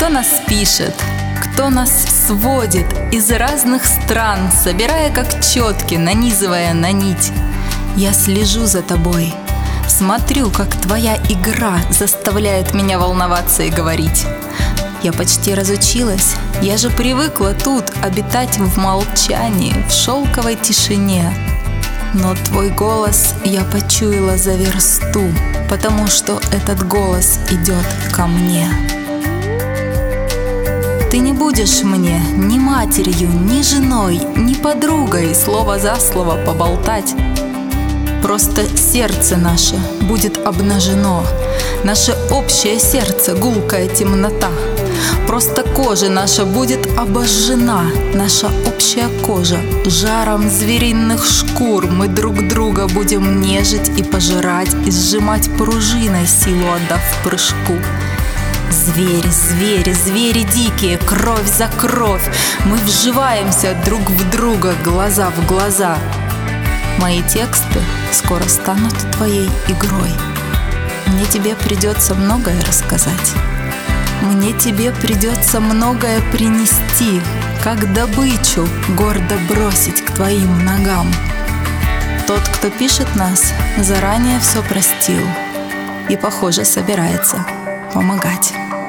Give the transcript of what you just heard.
Кто нас пишет, кто нас сводит из разных стран, собирая как четки, нанизывая на нить. Я слежу за тобой, смотрю, как твоя игра заставляет меня волноваться и говорить. Я почти разучилась, я же привыкла тут обитать в молчании, в шелковой тишине. Но твой голос я почуяла за версту, потому что этот голос идет ко мне. Ты не будешь мне ни матерью, ни женой, ни подругой слово за слово поболтать. Просто сердце наше будет обнажено, наше общее сердце, гулкая темнота. Просто кожа наша будет обожжена, наша общая кожа жаром звериных шкур. Мы друг друга будем нежить и пожирать, и сжимать пружиной, силу отдав прыжку. Звери, звери, звери дикие, кровь за кровь. Мы вживаемся друг в друга, глаза в глаза. Мои тексты скоро станут твоей игрой. Мне тебе придется многое рассказать. Мне тебе придется многое принести, как добычу гордо бросить к твоим ногам. Тот, кто пишет нас, заранее все простил и, похоже, собирается помогать.